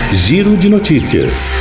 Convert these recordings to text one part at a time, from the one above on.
Giro de Notícias.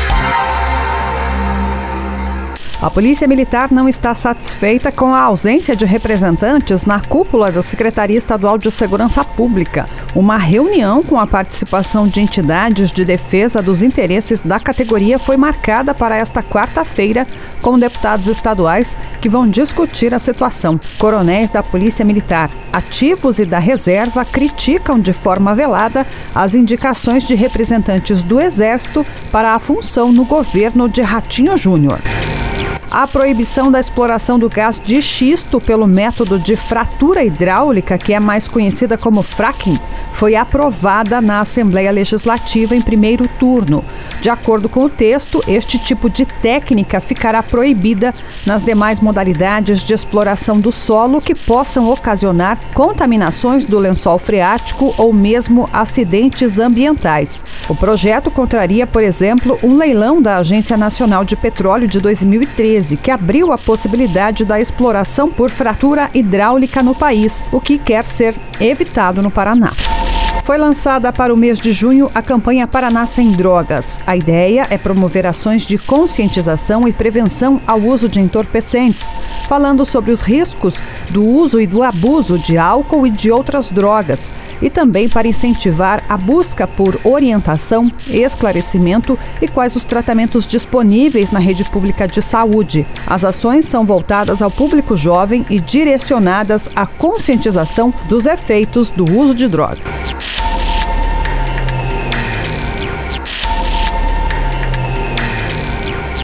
A Polícia Militar não está satisfeita com a ausência de representantes na cúpula da Secretaria Estadual de Segurança Pública. Uma reunião com a participação de entidades de defesa dos interesses da categoria foi marcada para esta quarta-feira com deputados estaduais que vão discutir a situação. Coronéis da Polícia Militar, ativos e da reserva criticam de forma velada as indicações de representantes do Exército para a função no governo de Ratinho Júnior. A proibição da exploração do gás de xisto pelo método de fratura hidráulica, que é mais conhecida como fracking, foi aprovada na Assembleia Legislativa em primeiro turno. De acordo com o texto, este tipo de técnica ficará proibida nas demais modalidades de exploração do solo que possam ocasionar contaminações do lençol freático ou mesmo acidentes ambientais. O projeto contraria, por exemplo, um leilão da Agência Nacional de Petróleo de 2013, que abriu a possibilidade da exploração por fratura hidráulica no país, o que quer ser evitado no Paraná. Foi lançada para o mês de junho a campanha Paraná Sem Drogas. A ideia é promover ações de conscientização e prevenção ao uso de entorpecentes, falando sobre os riscos do uso e do abuso de álcool e de outras drogas, e também para incentivar a busca por orientação, esclarecimento e quais os tratamentos disponíveis na rede pública de saúde. As ações são voltadas ao público jovem e direcionadas à conscientização dos efeitos do uso de drogas.